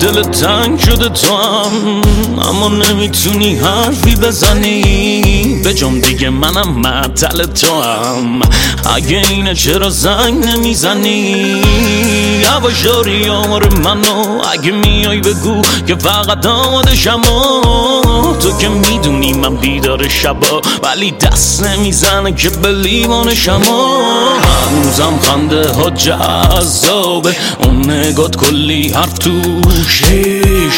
دل تنگ شده تو هم، اما نمیتونی حرفی بزنی به جام دیگه منم معطل تو هم. اگه اینه چرا زنگ نمیزنی؟ یواش داری آمار منو، اگه میای بگو که فقط آمادشم. تو که میدونی من بیدار شبا، ولی دست نمیزنه که به لیوانشم. هنوزم خنده ها جذابه، اون نگات کلی حرف توشه.